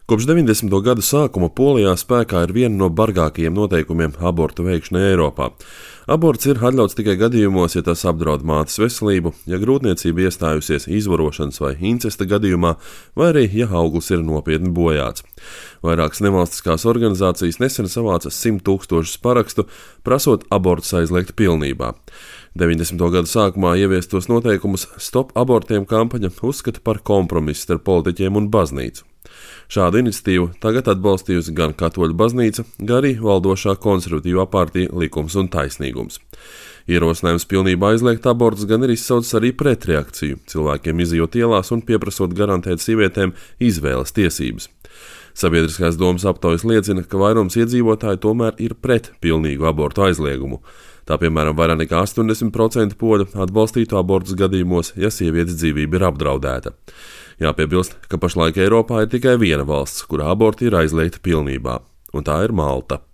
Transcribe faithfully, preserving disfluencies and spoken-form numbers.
Kopš deviņdesmito gadu sākuma Polijā spēkā ir viena no bargākajiem noteikumiem abortu veikšanai Eiropā. Aborts ir atļauts tikai gadījumos, ja tas apdraud mātes veselību, ja grūtniecība iestājusies izvarošanas vai incesta gadījumā, vai arī, ja auglis ir nopietni bojāts. Vairākas nevalstiskās organizācijas nesen savāca simt tūkstošus parakstu, prasot abortus aizliegt pilnībā. deviņdesmito gadu sākumā ieviestos noteikumus Stop abortiem kampaņa uzskata par kompromisu starp politiķiem un baznīcu. Šādu iniciatīvu tagad atbalstījusi gan Katoļu baznīca, gan arī valdošā konservatīvā partija Likums un taisnīgums. Ierosinājums pilnībā aizliegt abortus gan ir izsaucis arī pretreakciju, cilvēkiem izejot ielās un pieprasot garantēt sievietēm izvēles tiesības. Sabiedriskās domas aptaujas liecina, ka vairums iedzīvotāju tomēr ir pret pilnīgu abortu aizliegumu. Tā piemēram vairāk nekā astoņdesmit procenti poļu atbalstītu abortus gadījumos, ja sievietes dzīvība ir apdraudēta. Jāpiebilst, ka pašlaik Eiropā ir tikai viena valsts, kurā aborti ir aizliegti pilnībā, un tā ir Malta.